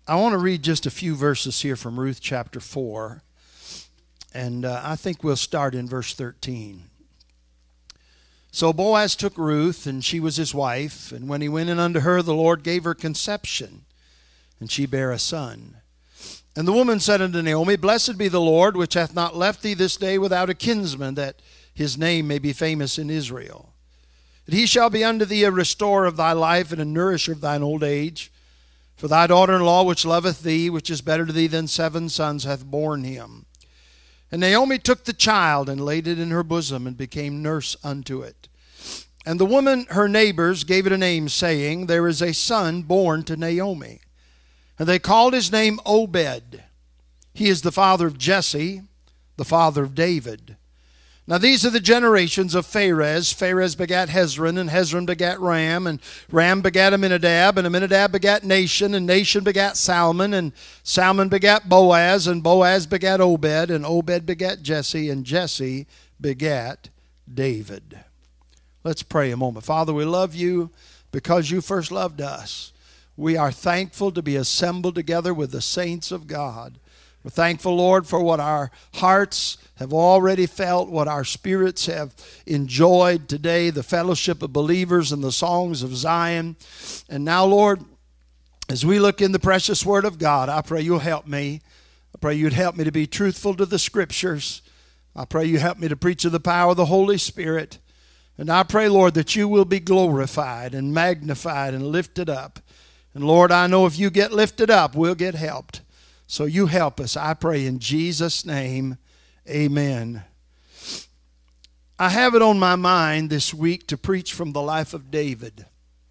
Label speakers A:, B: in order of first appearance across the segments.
A: I want to read just a few verses here from Ruth chapter 4, and I think we'll start in verse 13. So Boaz took Ruth, and she was his wife, and when he went in unto her, the Lord gave her conception, and she bare a son. And the woman said unto Naomi, Blessed be the Lord, which hath not left thee this day without a kinsman, that his name may be famous in Israel. And he shall be unto thee a restorer of thy life, and a nourisher of thine old age. For thy daughter-in-law, which loveth thee, which is better to thee than 7 sons, hath borne him. And Naomi took the child, and laid it in her bosom, and became nurse unto it. And the woman, her neighbors, gave it a name, saying, There is a son born to Naomi. And they called his name Obed. He is the father of Jesse, the father of David. Now these are the generations of Pharez. Pharez begat Hezron, and Hezron begat Ram, and Ram begat Amminadab, and Amminadab begat Nahshon, and Nahshon begat Salmon, and Salmon begat Boaz, and Boaz begat Obed, and Obed begat Jesse, and Jesse begat David. Let's pray a moment. Father, we love you because you first loved us. We are thankful to be assembled together with the saints of God. We're thankful, Lord, for what our hearts have already felt, what our spirits have enjoyed today, the fellowship of believers and the songs of Zion. And now, Lord, as we look in the precious Word of God, I pray you'll help me. I pray you'd help me to be truthful to the Scriptures. I pray you help me to preach of the power of the Holy Spirit. And I pray, Lord, that you will be glorified and magnified and lifted up. And Lord, I know if you get lifted up, we'll get helped. So you help us, I pray in Jesus' name, amen. I have it on my mind this week to preach from the life of David.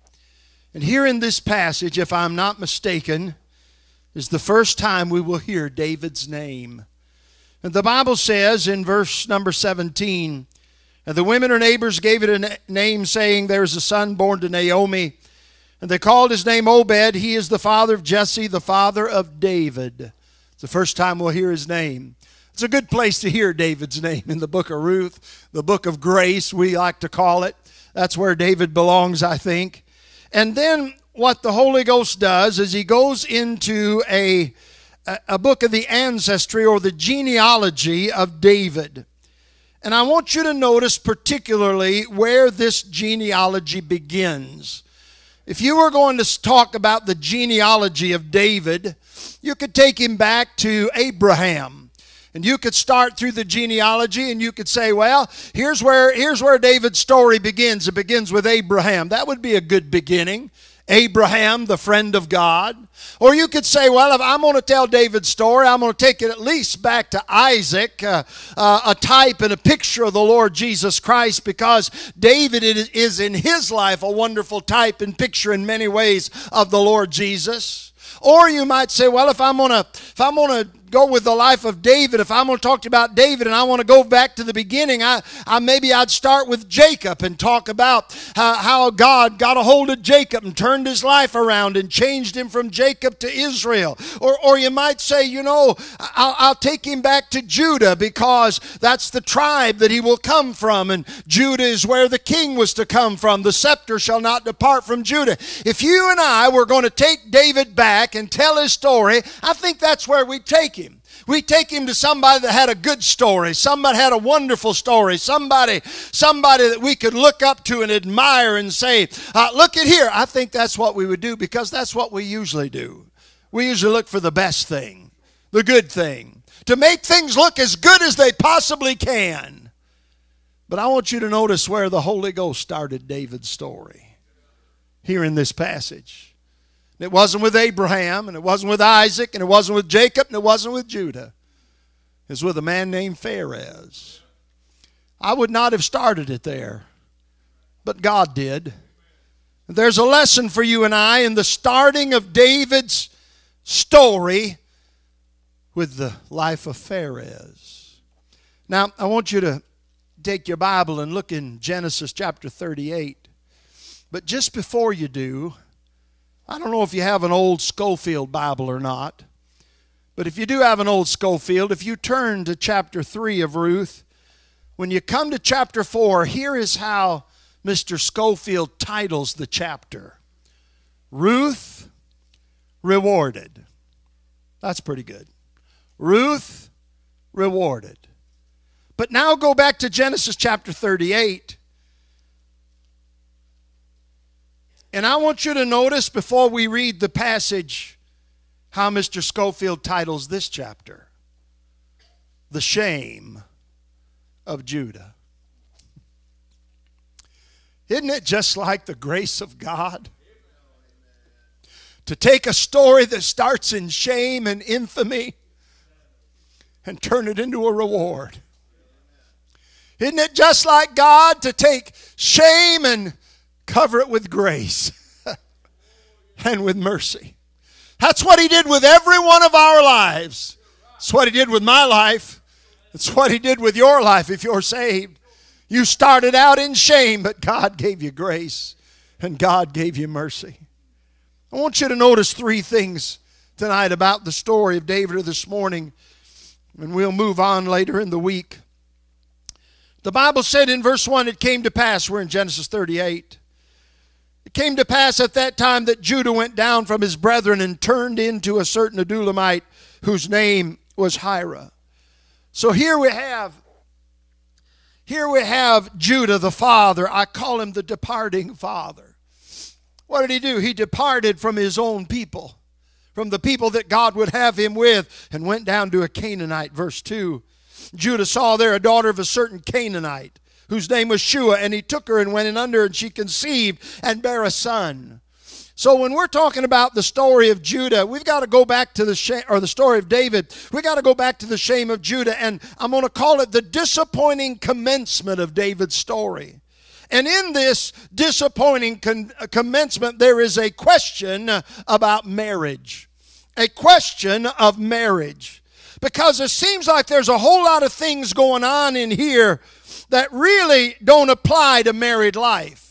A: And here in this passage, if I'm not mistaken, is the first time we will hear David's name. And the Bible says in verse number 17, And the women or neighbors gave it a name, saying, There is a son born to Naomi. And they called his name Obed. He is the father of Jesse, the father of David. It's the first time we'll hear his name. It's a good place to hear David's name in the book of Ruth, the book of grace, we like to call it. That's where David belongs, I think. And then what the Holy Ghost does is he goes into a book of the ancestry or the genealogy of David. And I want you to notice particularly where this genealogy begins. If you were going to talk about the genealogy of David, you could take him back to Abraham. And you could start through the genealogy and you could say, well, here's where David's story begins. It begins with Abraham. That would be a good beginning. Abraham, the friend of God. Or you could say, well, if I'm going to tell David's story, I'm going to take it at least back to Isaac, a type and a picture of the Lord Jesus Christ, because David is in his life a wonderful type and picture in many ways of the Lord Jesus. Or you might say, well, if I'm going to go with the life of David, if I'm going to talk about David and I want to go back to the beginning, maybe I'd start with Jacob and talk about how God got a hold of Jacob and turned his life around and changed him from Jacob to Israel. Or you might say, I'll take him back to Judah because that's the tribe that he will come from, and Judah is where the king was to come from. The scepter shall not depart from Judah. If you and I were going to take David back and tell his story, I think that's where we'd take him. We take him to somebody that had a good story, somebody had a wonderful story, somebody that we could look up to and admire and say, look at here. I think that's what we would do, because that's what we usually do. We usually look for the best thing, the good thing, to make things look as good as they possibly can. But I want you to notice where the Holy Ghost started David's story here in this passage. It wasn't with Abraham, and it wasn't with Isaac, and it wasn't with Jacob, and it wasn't with Judah. It was with a man named Pharez. I would not have started it there, but God did. There's a lesson for you and I in the starting of David's story with the life of Pharez. Now, I want you to take your Bible and look in Genesis chapter 38. But just before you do, I don't know if you have an old Schofield Bible or not, but if you do have an old Schofield, if you turn to chapter 3 of Ruth, when you come to chapter 4, here is how Mr. Schofield titles the chapter. Ruth Rewarded. That's pretty good. Ruth rewarded. But now go back to Genesis chapter 38. And I want you to notice before we read the passage how Mr. Schofield titles this chapter. The Shame of Judah. Isn't it just like the grace of God? To take a story that starts in shame and infamy and turn it into a reward. Isn't it just like God to take shame and cover it with grace and with mercy? That's what He did with every one of our lives. It's what He did with my life. It's what He did with your life if you're saved. You started out in shame, but God gave you grace and God gave you mercy. I want you to notice three things tonight about the story of David or this morning, and we'll move on later in the week. The Bible said in verse 1, it came to pass, we're in Genesis 38. It came to pass at that time that Judah went down from his brethren and turned into a certain Adulamite whose name was Hira. So here we have Judah the father. I call him the departing father. What did he do? He departed from his own people, from the people that God would have him with, and went down to a Canaanite. Verse 2, Judah saw there a daughter of a certain Canaanite, whose name was Shua, and he took her and went in under, and she conceived and bare a son. So when we're talking about the story of Judah, we've got to go back to the story of David. We've got to go back to the shame of Judah, and I'm going to call it the disappointing commencement of David's story. And in this disappointing commencement, there is a question about marriage. A question of marriage. Because it seems like there's a whole lot of things going on in here that really don't apply to married life.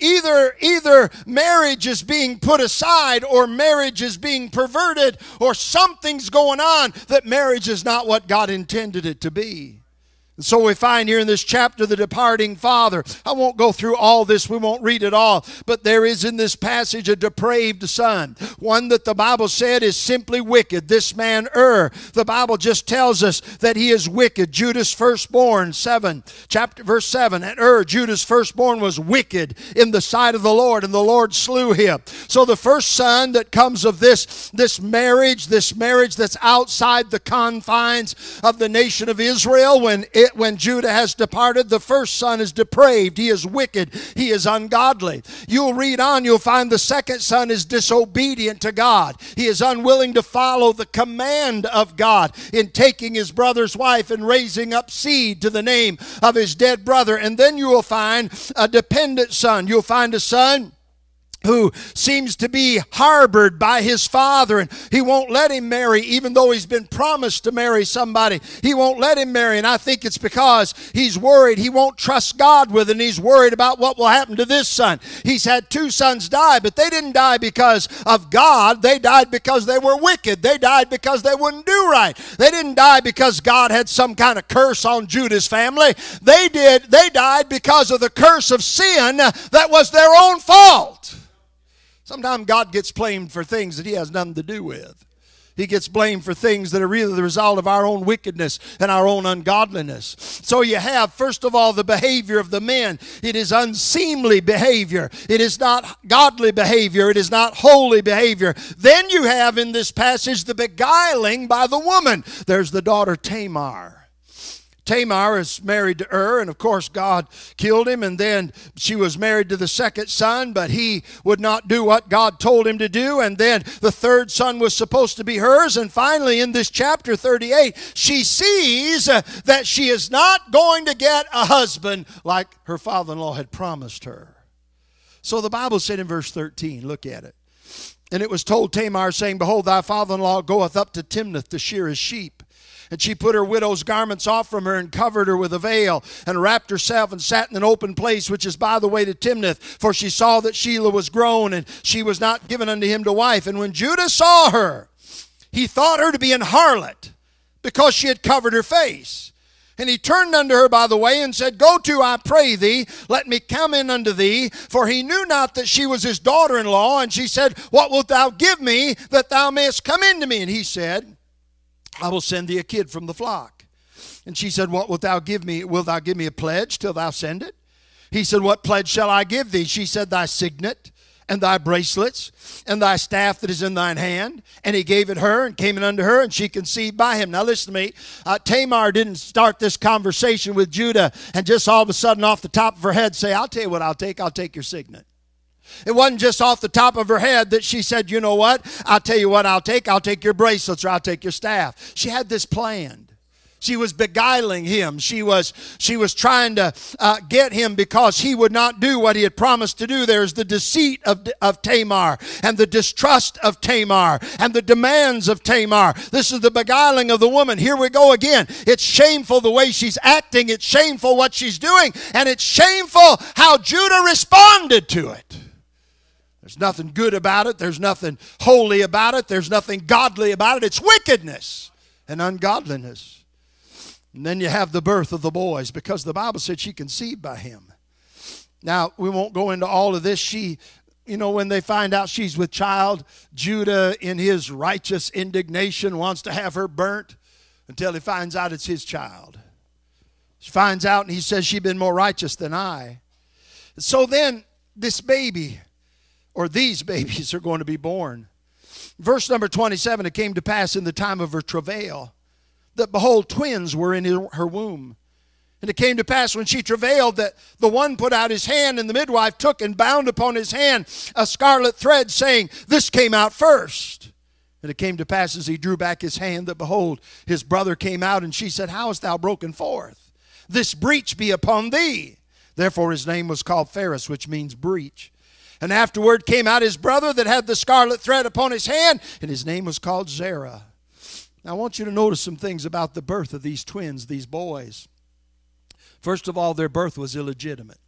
A: Either marriage is being put aside, or marriage is being perverted, or something's going on that marriage is not what God intended it to be. And so we find here in this chapter the departing father. I won't go through all this. We won't read it all. But there is in this passage a depraved son. One that the Bible said is simply wicked. This man the Bible just tells us that he is wicked. Judah's firstborn, verse 7. And Judah's firstborn, was wicked in the sight of the Lord, and the Lord slew him. So the first son that comes of this marriage that's outside the confines of the nation of Israel, when Judah has departed, the first son is depraved. He is wicked. He is ungodly. You'll read on, you'll find the second son is disobedient to God. He is unwilling to follow the command of God in taking his brother's wife and raising up seed to the name of his dead brother. And then you will find a dependent son. You'll find a son who seems to be harbored by his father, and he won't let him marry, even though he's been promised to marry somebody. He won't let him marry, and I think it's because he's worried. He won't trust God with it, and he's worried about what will happen to this son. He's had two sons die, but they didn't die because of God. They died because they were wicked. They died because they wouldn't do right. They didn't die because God had some kind of curse on Judah's family. They died because of the curse of sin that was their own fault. Sometimes God gets blamed for things that He has nothing to do with. He gets blamed for things that are really the result of our own wickedness and our own ungodliness. So you have, first of all, the behavior of the men. It is unseemly behavior. It is not godly behavior. It is not holy behavior. Then you have in this passage the beguiling by the woman. There's the daughter Tamar. Tamar is married to and of course God killed him, and then she was married to the second son, but he would not do what God told him to do, and then the third son was supposed to be hers, and finally in this chapter 38, she sees that she is not going to get a husband like her father-in-law had promised her. So the Bible said in verse 13, look at it. And it was told Tamar, saying, Behold, thy father-in-law goeth up to Timnath to shear his sheep. And she put her widow's garments off from her and covered her with a veil and wrapped herself and sat in an open place, which is by the way to Timnath. For she saw that Shelah was grown, and she was not given unto him to wife. And when Judah saw her, he thought her to be an harlot, because she had covered her face. And he turned unto her by the way and said, Go to, I pray thee, let me come in unto thee. For he knew not that she was his daughter-in-law. And she said, What wilt thou give me that thou mayest come in to me? And he said, I will send thee a kid from the flock. And she said, What wilt thou give me? Wilt thou give me a pledge till thou send it? He said, What pledge shall I give thee? She said, Thy signet, and thy bracelets, and thy staff that is in thine hand. And he gave it her, and came in unto her, and she conceived by him. Now listen to me. Tamar didn't start this conversation with Judah and just all of a sudden off the top of her head say, I'll tell you what I'll take your signet. It wasn't just off the top of her head that she said, you know what, I'll tell you what I'll take your bracelets, or I'll take your staff. She had this planned. She was beguiling him. She was trying to get him because he would not do what he had promised to do. There's the deceit of Tamar and the distrust of Tamar and the demands of Tamar. This is the beguiling of the woman. Here we go again. It's shameful the way she's acting. It's shameful what she's doing. And it's shameful how Judah responded to it. There's nothing good about it. There's nothing holy about it. There's nothing godly about it. It's wickedness and ungodliness. And then you have the birth of the boys, because the Bible said she conceived by him. Now, we won't go into all of this. When they find out she's with child, Judah, in his righteous indignation, wants to have her burnt until he finds out it's his child. He finds out and he says, she's been more righteous than I. So then this baby, or these babies, are going to be born. Verse number 27, it came to pass in the time of her travail, that behold, twins were in her womb. And it came to pass when she travailed that the one put out his hand, and the midwife took and bound upon his hand a scarlet thread, saying, This came out first. And it came to pass as he drew back his hand that behold, his brother came out, and she said, How hast thou broken forth? This breach be upon thee. Therefore his name was called Phares, which means breach. And afterward came out his brother that had the scarlet thread upon his hand, and his name was called Zerah. Now, I want you to notice some things about the birth of these twins, these boys. First of all, their birth was illegitimate.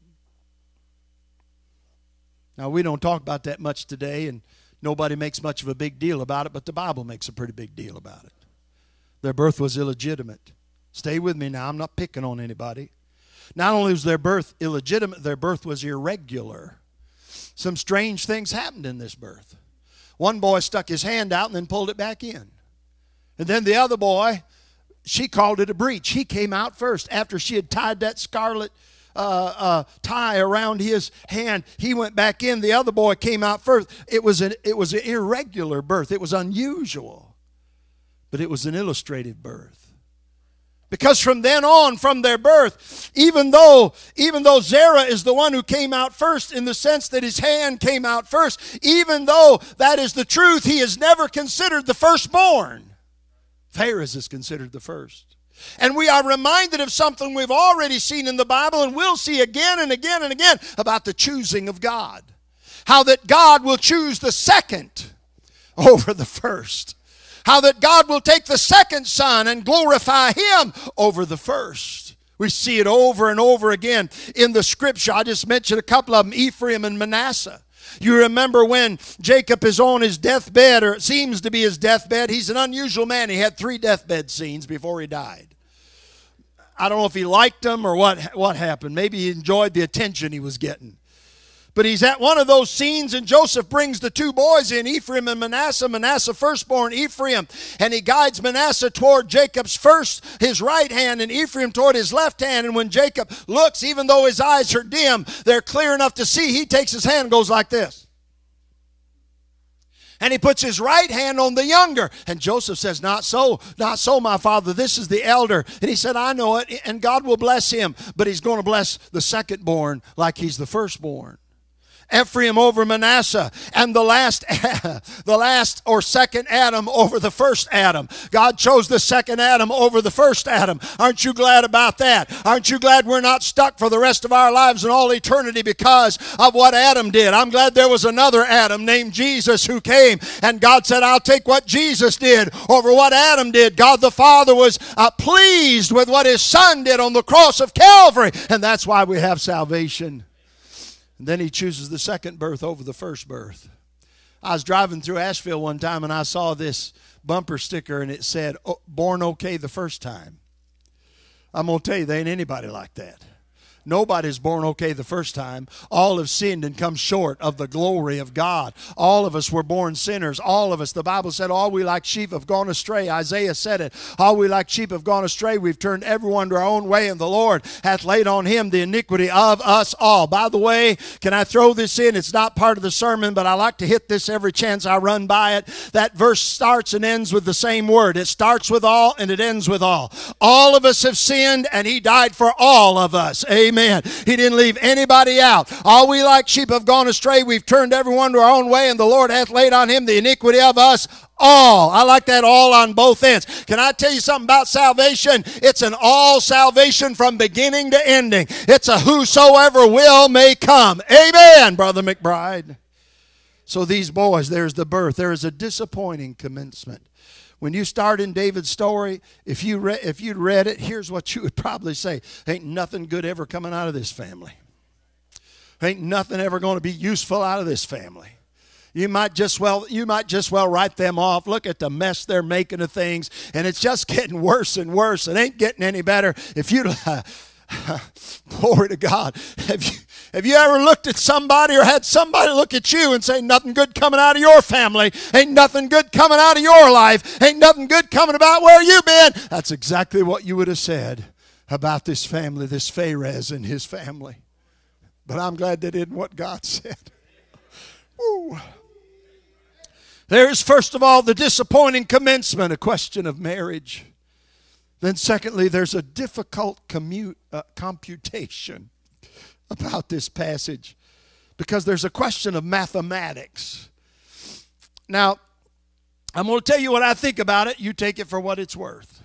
A: Now, we don't talk about that much today, and nobody makes much of a big deal about it, but the Bible makes a pretty big deal about it. Their birth was illegitimate. Stay with me now. I'm not picking on anybody. Not only was their birth illegitimate, their birth was irregular. Some strange things happened in this birth. One boy stuck his hand out and then pulled it back in. And then the other boy, she called it a breach. He came out first. After she had tied that scarlet tie around his hand, he went back in. The other boy came out first. It was an irregular birth. It was unusual. But it was an illustrated birth. Because from then on, from their birth, even though Zerah is the one who came out first in the sense that his hand came out first, even though that is the truth, he is never considered the firstborn. Phares is considered the first. And we are reminded of something we've already seen in the Bible and will see again and again and again about the choosing of God. How that God will choose the second over the first. How that God will take the second son and glorify him over the first. We see it over and over again in the scripture. I just mentioned a couple of them, Ephraim and Manasseh. You remember when Jacob is on his deathbed, or it seems to be his deathbed. He's an unusual man. He had 3 deathbed scenes before he died. I don't know if he liked them or what happened. Maybe he enjoyed the attention he was getting. But he's at one of those scenes, and Joseph brings the 2 boys in, Ephraim and Manasseh. Manasseh firstborn, Ephraim. And he guides Manasseh toward Jacob's his right hand, and Ephraim toward his left hand. And when Jacob looks, even though his eyes are dim, they're clear enough to see. He takes his hand and goes like this. And he puts his right hand on the younger. And Joseph says, not so, my father. This is the elder. And he said, I know it, and God will bless him. But he's going to bless the secondborn like he's the firstborn. Ephraim over Manasseh, and the last or second Adam over the first Adam. God chose the second Adam over the first Adam. Aren't you glad about that? Aren't you glad we're not stuck for the rest of our lives and all eternity because of what Adam did? I'm glad there was another Adam named Jesus who came, and God said, I'll take what Jesus did over what Adam did. God the Father was pleased with what his Son did on the cross of Calvary, and that's why we have salvation. And then he chooses the second birth over the first birth. I was driving through Asheville one time and I saw this bumper sticker and it said, born okay the first time. I'm going to tell you, there ain't anybody like that. Nobody's born okay the first time. All have sinned and come short of the glory of God. All of us were born sinners. All of us. The Bible said, all we like sheep have gone astray. Isaiah said it. All we like sheep have gone astray. We've turned everyone to our own way, and the Lord hath laid on him the iniquity of us all. By the way, can I throw this in? It's not part of the sermon, but I like to hit this every chance I run by it. That verse starts and ends with the same word. It starts with all and it ends with all. All of us have sinned, and he died for all of us. Amen. He didn't leave anybody out. All we like sheep have gone astray. We've turned everyone to our own way, and the Lord hath laid on him the iniquity of us all. I like that, all on both ends. Can I tell you something about salvation? It's an all salvation from beginning to ending. It's a whosoever will may come. Amen, Brother McBride. So these boys, there's the birth. There is a disappointing commencement. When you start in David's story, if you'd read it, here's what you would probably say. Ain't nothing good ever coming out of this family. Ain't nothing ever going to be useful out of this family. You might just well write them off. Look at the mess they're making of things, and it's just getting worse and worse. It ain't getting any better. If you glory to God. Have you ever looked at somebody or had somebody look at you and say, nothing good coming out of your family, ain't nothing good coming out of your life, ain't nothing good coming about where you've been? That's exactly what you would have said about this family, this Pharez and his family. But I'm glad that isn't what God said. Woo. There's, first of all, the disappointing commencement, a question of marriage. Then secondly, there's a difficult computation about this passage, because there's a question of mathematics. Now, I'm going to tell you what I think about it. You take it for what it's worth.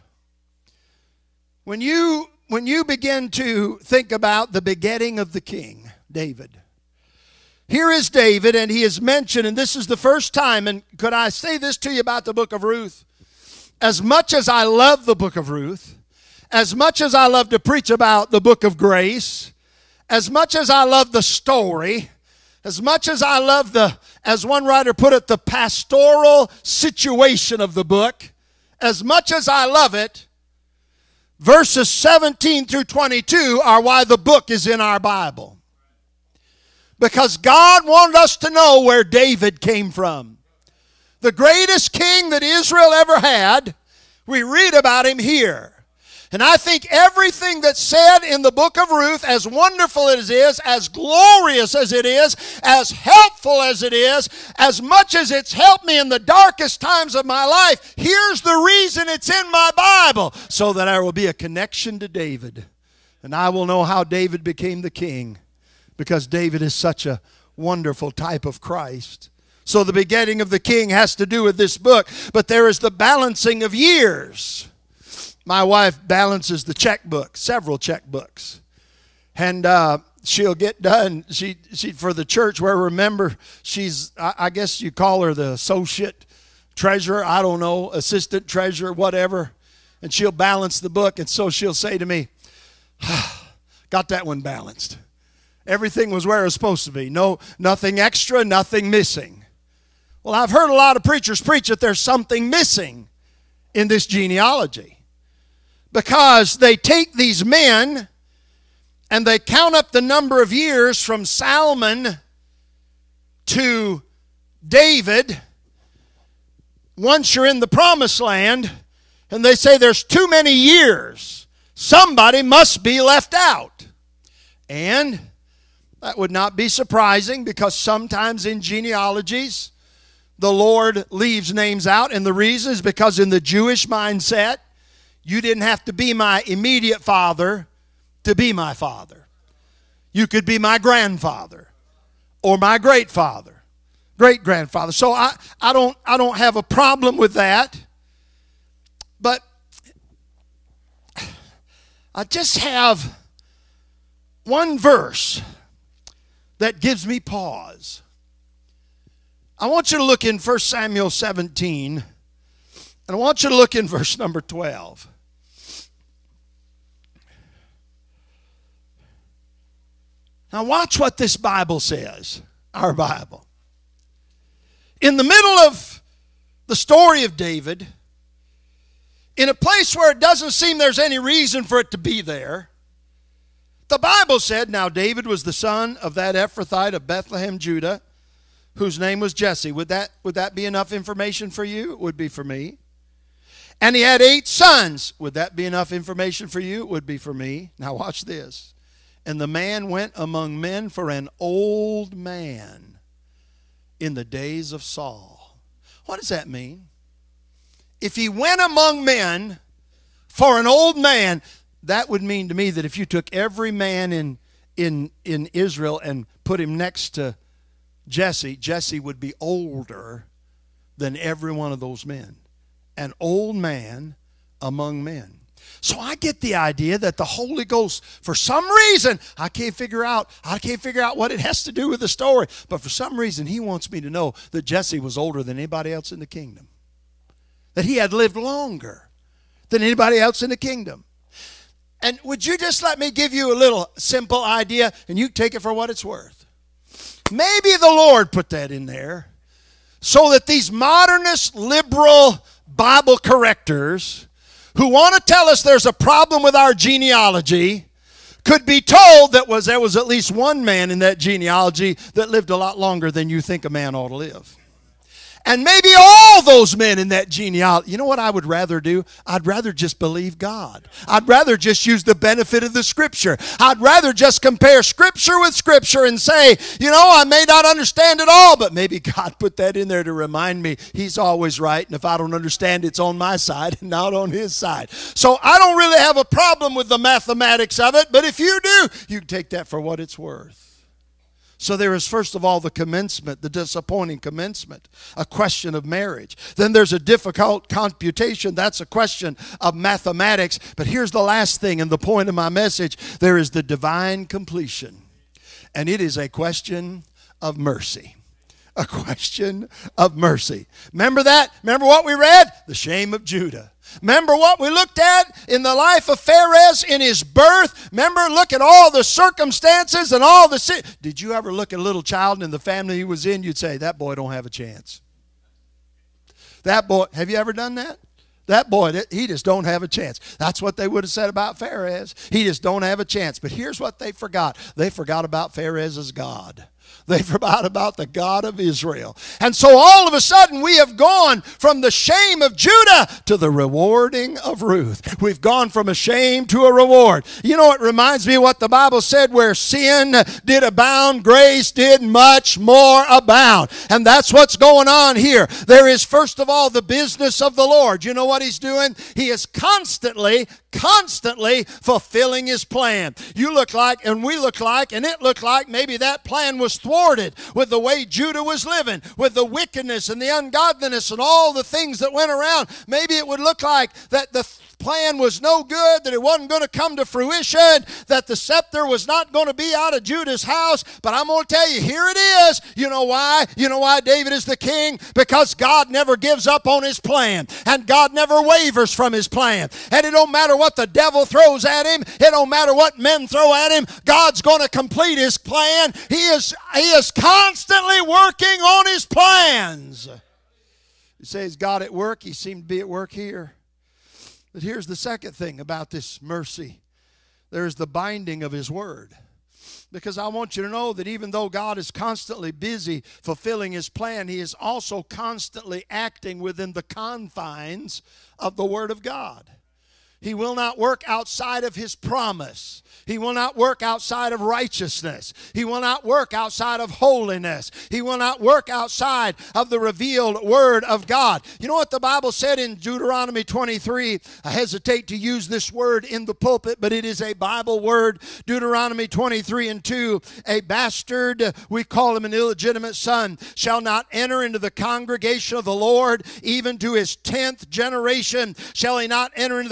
A: When you begin to think about the begetting of the king, David, here is David, and he is mentioned, and this is the first time, and could I say this to you about the book of Ruth? As much as I love the book of Ruth, as much as I love to preach about the book of grace, as much as I love the story, as much as I love the, as one writer put it, the pastoral situation of the book, as much as I love it, verses 17 through 22 are why the book is in our Bible. Because God wanted us to know where David came from. The greatest king that Israel ever had, we read about him here. And I think everything that's said in the book of Ruth, as wonderful as it is, as glorious as it is, as helpful as it is, as much as it's helped me in the darkest times of my life, here's the reason it's in my Bible, so that there will be a connection to David. And I will know how David became the king, because David is such a wonderful type of Christ. So the begetting of the king has to do with this book, but there is the balancing of years. My wife balances the checkbook, several checkbooks. And she'll get done. She for the church, where remember, she's, I guess you call her the associate treasurer, I don't know, assistant treasurer, whatever. And she'll balance the book. And so she'll say to me, got that one balanced. Everything was where it was supposed to be. No, nothing extra, nothing missing. Well, I've heard a lot of preachers preach that there's something missing in this genealogy. Because they take these men and they count up the number of years from Solomon to David once you're in the promised land, and they say there's too many years. Somebody must be left out. And that would not be surprising, because sometimes in genealogies the Lord leaves names out, and the reason is because in the Jewish mindset, you didn't have to be my immediate father to be my father. You could be my grandfather or my great-father, great-grandfather. So I don't have a problem with that. But I just have one verse that gives me pause. I want you to look in 1 Samuel 17, and I want you to look in verse number 12. Now watch what this Bible says, our Bible. In the middle of the story of David, in a place where it doesn't seem there's any reason for it to be there. The Bible said, now David was the son of that Ephrathite of Bethlehem, Judah, whose name was Jesse. Would that be enough information for you? It would be for me. And he had 8 sons. Would that be enough information for you? It would be for me. Now watch this. And the man went among men for an old man in the days of Saul. What does that mean? If he went among men for an old man, that would mean to me that if you took every man in Israel and put him next to Jesse, Jesse would be older than every one of those men. An old man among men. So I get the idea that the Holy Ghost, for some reason, I can't figure out what it has to do with the story, but for some reason he wants me to know that Jesse was older than anybody else in the kingdom. That he had lived longer than anybody else in the kingdom. And would you just let me give you a little simple idea, and you take it for what it's worth. Maybe the Lord put that in there so that these modernist, liberal Bible correctors who want to tell us there's a problem with our genealogy could be told that there was at least one man in that genealogy that lived a lot longer than you think a man ought to live. And maybe all those men in that genealogy. You know what I would rather do? I'd rather just believe God. I'd rather just use the benefit of the Scripture. I'd rather just compare Scripture with Scripture and say, you know, I may not understand it all, but maybe God put that in there to remind me He's always right. And if I don't understand, it's on my side and not on His side. So I don't really have a problem with the mathematics of it, but if you do, you can take that for what it's worth. So there is, first of all, the commencement, the disappointing commencement, a question of marriage. Then there's a difficult computation. That's a question of mathematics. But here's the last thing, and the point of my message. There is the divine completion. And it is a question of mercy. A question of mercy. Remember that? Remember what we read? The shame of Judah. Remember what we looked at in the life of Pharez in his birth? Remember, look at all the circumstances and all the... Did you ever look at a little child in the family he was in? You'd say, that boy don't have a chance. That boy, have you ever done that? That boy, he just don't have a chance. That's what they would have said about Pharez. He just don't have a chance. But here's what they forgot. They forgot about Pharez's God. They forgot about the God of Israel. And so all of a sudden we have gone from the shame of Judah to the rewarding of Ruth. We've gone from a shame to a reward. You know, it reminds me of what the Bible said, where sin did abound, grace did much more abound. And that's what's going on here. There is, first of all, the business of the Lord. You know what He's doing? He is constantly fulfilling His plan. You look like, and we look like, and it looked like maybe that plan was thwarted with the way Judah was living, with the wickedness and the ungodliness and all the things that went around. Maybe it would look like that the plan was no good, that it wasn't going to come to fruition, that the scepter was not going to be out of Judah's house. But I'm going to tell you, here it is. You know why? You know why David is the king? Because God never gives up on His plan, and God never wavers from His plan. And it don't matter what the devil throws at him, it don't matter what men throw at him, God's going to complete His plan. He is constantly working on His plans. You say, is God at work? He seemed to be at work here. But here's the second thing about this mercy. There's the binding of His word. Because I want you to know that even though God is constantly busy fulfilling His plan, He is also constantly acting within the confines of the Word of God. He will not work outside of His promise. He will not work outside of righteousness. He will not work outside of holiness. He will not work outside of the revealed Word of God. You know what the Bible said in Deuteronomy 23? I hesitate to use this word in the pulpit, but it is a Bible word. Deuteronomy 23:2, a bastard, we call him an illegitimate son, shall not enter into the congregation of the Lord, even to his 10th generation shall he not enter into the congregation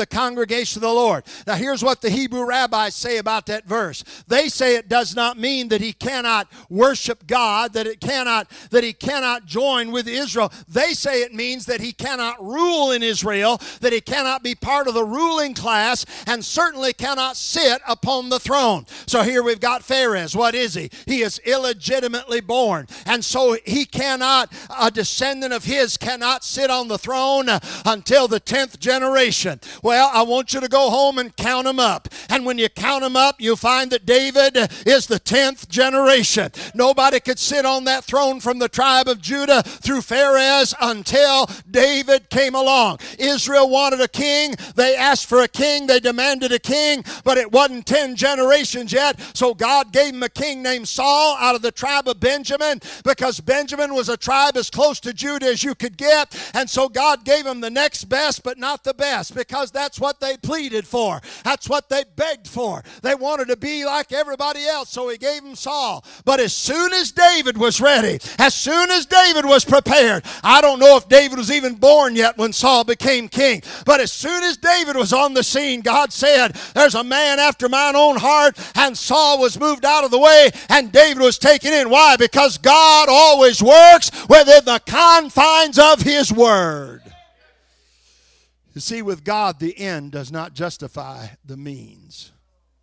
A: congregation of the Lord. Now here's what the Hebrew rabbis say about that verse. They say it does not mean that he cannot worship God, that he cannot join with Israel. They say it means that he cannot rule in Israel, that he cannot be part of the ruling class, and certainly cannot sit upon the throne. So here we've got Pharez. What is he? He is illegitimately born. And so he cannot, a descendant of his cannot sit on the throne until the 10th generation. Well, I want you to go home and count them up. And when you count them up, you'll find that David is the 10th generation. Nobody could sit on that throne from the tribe of Judah through Pharez until David came along. Israel wanted a king. They asked for a king. They demanded a king, but it wasn't 10 generations yet. So God gave him a king named Saul out of the tribe of Benjamin, because Benjamin was a tribe as close to Judah as you could get. And so God gave him the next best, but not the best, because that's what they pleaded for. That's what they begged for. They wanted to be like everybody else, so he gave him Saul. But as soon as David was ready, as soon as David was prepared, I don't know if David was even born yet when Saul became king, but as soon as David was on the scene, God said, there's a man after mine own heart, and Saul was moved out of the way, and David was taken in. Why? Because God always works within the confines of his word. You see, with God, the end does not justify the means.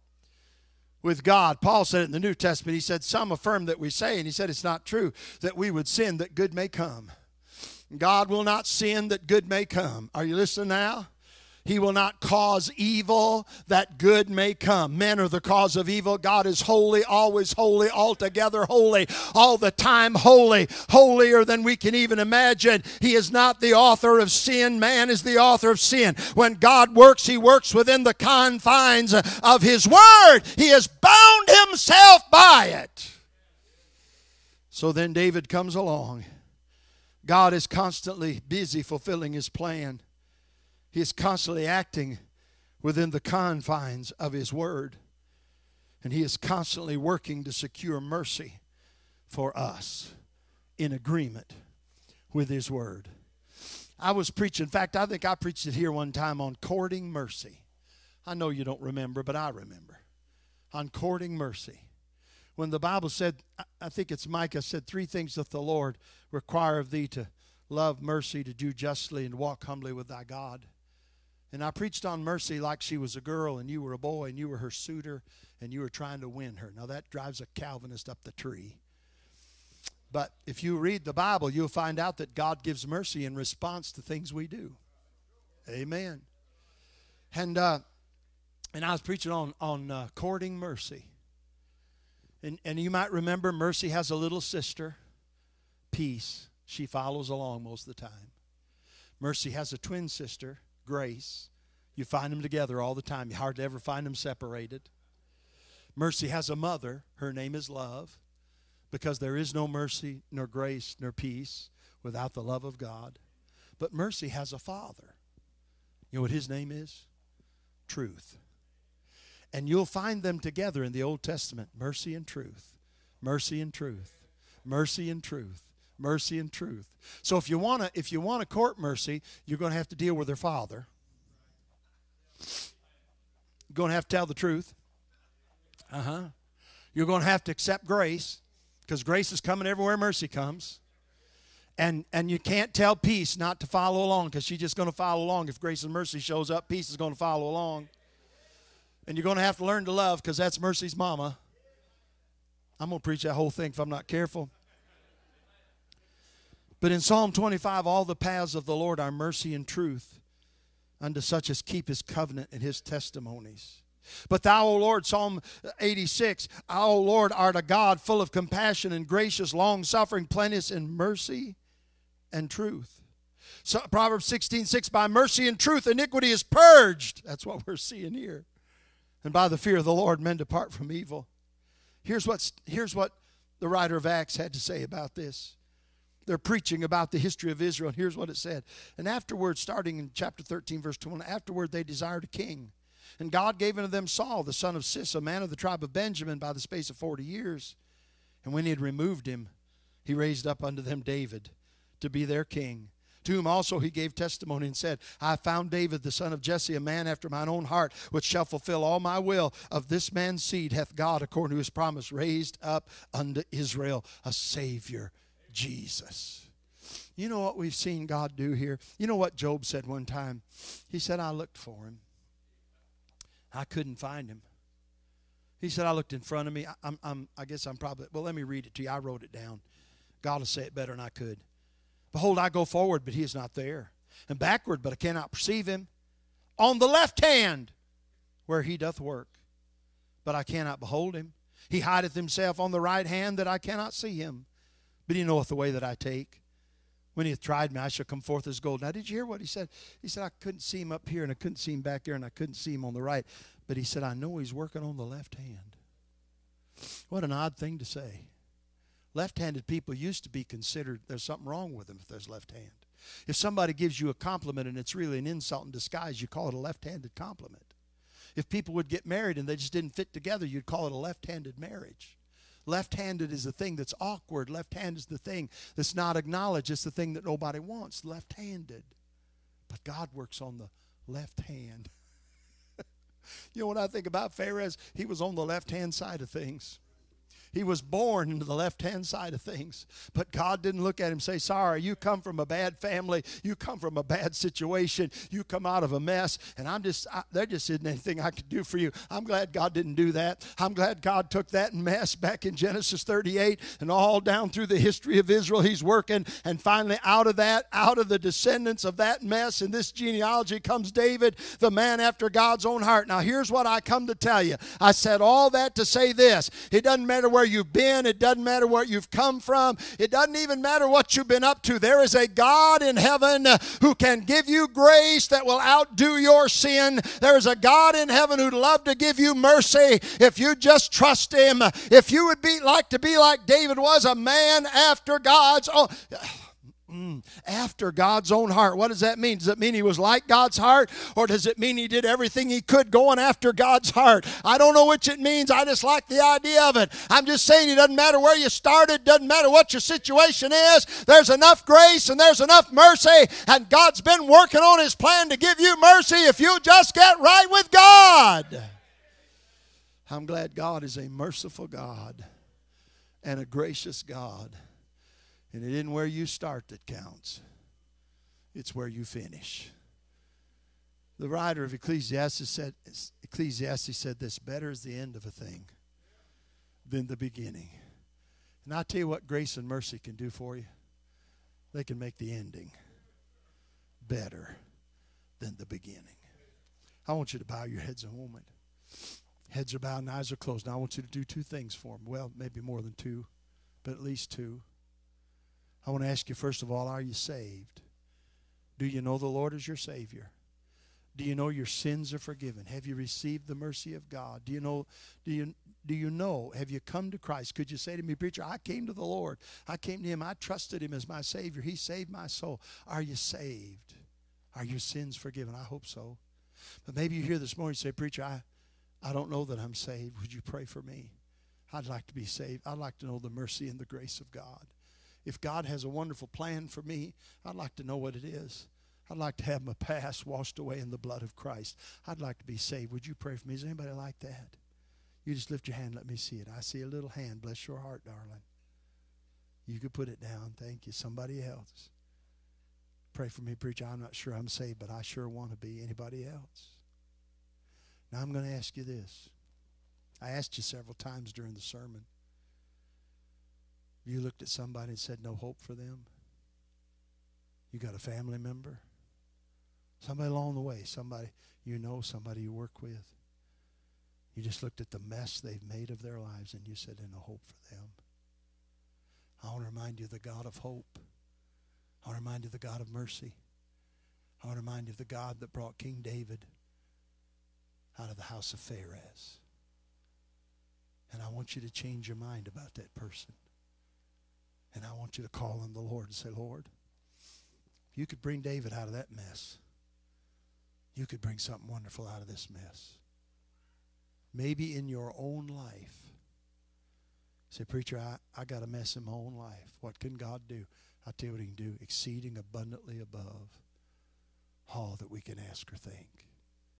A: With God, Paul said it in the New Testament, he said, some affirm that we say, and he said it's not true, that we would sin that good may come. God will not sin that good may come. Are you listening now? He will not cause evil that good may come. Men are the cause of evil. God is holy, always holy, altogether holy, all the time holy, holier than we can even imagine. He is not the author of sin. Man is the author of sin. When God works, he works within the confines of his word. He has bound himself by it. So then David comes along. God is constantly busy fulfilling his plan. He is constantly acting within the confines of his word. And he is constantly working to secure mercy for us in agreement with his word. I was preaching, in fact, I think I preached it here one time on courting mercy. I know you don't remember, but I remember. On courting mercy. When the Bible said, I think it's Micah said, 3 things that the Lord require of thee: to love mercy, to do justly, and walk humbly with thy God. And I preached on mercy like she was a girl and you were a boy and you were her suitor and you were trying to win her. Now that drives a Calvinist up the tree. But if you read the Bible, you'll find out that God gives mercy in response to things we do. Amen. And I was preaching on courting mercy. And you might remember, mercy has a little sister, peace. She follows along most of the time. Mercy has a twin sister, grace. You find them together all the time. You hardly ever find them separated. Mercy has a mother. Her name is love, because there is no mercy, nor grace, nor peace without the love of God. But mercy has a father. You know what his name is? Truth. And you'll find them together in the Old Testament. Mercy and truth. Mercy and truth. Mercy and truth. Mercy and truth. So if you want to court mercy, you're going to have to deal with their father. You're going to have to tell the truth. You're going to have to accept grace, because grace is coming everywhere mercy comes. And you can't tell peace not to follow along, because she's just going to follow along. If grace and mercy shows up, peace is going to follow along. And you're going to have to learn to love, because that's mercy's mama. I'm going to preach that whole thing if I'm not careful. But in Psalm 25, all the paths of the Lord are mercy and truth unto such as keep his covenant and his testimonies. But thou, O Lord, Psalm 86, thou, O Lord, art a God full of compassion and gracious, long-suffering, plenteous in mercy and truth. So, Proverbs 16:6, by mercy and truth iniquity is purged. That's what we're seeing here. And by the fear of the Lord men depart from evil. Here's what the writer of Acts had to say about this. They're preaching about the history of Israel, and here's what it said. And afterward, starting in chapter 13, verse 20, afterward they desired a king. And God gave unto them Saul, the son of Cis, a man of the tribe of Benjamin, by the space of 40 years. And when he had removed him, he raised up unto them David to be their king, To whom also he gave testimony and said, I have found David the son of Jesse, a man after mine own heart, which shall fulfill all my will. Of this man's seed hath God, according to his promise, raised up unto Israel a Savior, Jesus. You know what we've seen God do here? You know what Job said one time? He said, I looked for him. I couldn't find him. He said, I looked in front of me. I guess I'm probably, well, let me read it to you. I wrote it down. God will say it better than I could. Behold, I go forward, but he is not there. And backward, but I cannot perceive him. On the left hand, where he doth work, but I cannot behold him. He hideth himself on the right hand, that I cannot see him. But he knoweth the way that I take. When he hath tried me, I shall come forth as gold. Now, did you hear what he said? He said, I couldn't see him up here, and I couldn't see him back there, and I couldn't see him on the right. But he said, I know he's working on the left hand. What an odd thing to say. Left-handed people used to be considered, there's something wrong with them if there's left hand. If somebody gives you a compliment and it's really an insult in disguise, you call it a left-handed compliment. If people would get married and they just didn't fit together, you'd call it a left-handed marriage. Left-handed is the thing that's awkward. Left-hand is the thing that's not acknowledged. It's the thing that nobody wants, left-handed. But God works on the left hand. You know what I think about Pharez? He was on the left-hand side of things. He was born into the left-hand side of things. But God didn't look at him and say, sorry, you come from a bad family. You come from a bad situation. You come out of a mess. And there just isn't anything I could do for you. I'm glad God didn't do that. I'm glad God took that mess back in Genesis 38 and all down through the history of Israel. He's working. And finally out of the descendants of that mess in this genealogy comes David, the man after God's own heart. Now here's what I come to tell you. I said all that to say this. It doesn't matter where you've been. It doesn't matter where you've come from. It doesn't even matter what you've been up to. There is a God in heaven who can give you grace that will outdo your sin. There is a God in heaven who'd love to give you mercy if you just trust him. If you would like to be like David was, a man after God's own... After God's own heart. What does that mean? Does it mean he was like God's heart? Or does it mean he did everything he could going after God's heart? I don't know which it means. I just like the idea of it. I'm just saying it doesn't matter where you started. Doesn't matter what your situation is. There's enough grace and there's enough mercy. And God's been working on his plan to give you mercy if you just get right with God. I'm glad God is a merciful God and a gracious God. And it isn't where you start that counts. It's where you finish. The writer of Ecclesiastes said this, better is the end of a thing than the beginning. And I'll tell you what grace and mercy can do for you. They can make the ending better than the beginning. I want you to bow your heads a moment. Heads are bowed and eyes are closed. Now I want you to do two things for them. Well, maybe more than two, but at least two. I want to ask you, first of all, are you saved? Do you know the Lord as your Savior? Do you know your sins are forgiven? Have you received the mercy of God? Do you know, have you come to Christ? Could you say to me, preacher, I came to the Lord. I came to him. I trusted him as my Savior. He saved my soul. Are you saved? Are your sins forgiven? I hope so. But maybe you're here this morning and say, preacher, I don't know that I'm saved. Would you pray for me? I'd like to be saved. I'd like to know the mercy and the grace of God. If God has a wonderful plan for me, I'd like to know what it is. I'd like to have my past washed away in the blood of Christ. I'd like to be saved. Would you pray for me? Is anybody like that? You just lift your hand. Let me see it. I see a little hand. Bless your heart, darling. You could put it down. Thank you. Somebody else. Pray for me, preacher. I'm not sure I'm saved, but I sure want to be. Anybody else? Now I'm going to ask you this. I asked you several times during the sermon. You looked at somebody and said no hope for them. You got a family member. Somebody along the way. Somebody you know, somebody you work with. You just looked at the mess they've made of their lives and you said there's no hope for them. I want to remind you of the God of hope. I want to remind you of the God of mercy. I want to remind you of the God that brought King David out of the house of Pharez. And I want you to change your mind about that person. And I want you to call on the Lord and say, Lord, if you could bring David out of that mess, you could bring something wonderful out of this mess. Maybe in your own life, Say, preacher, I got a mess in my own life. What can God do? I'll tell you what he can do. Exceeding abundantly above all that we can ask or think.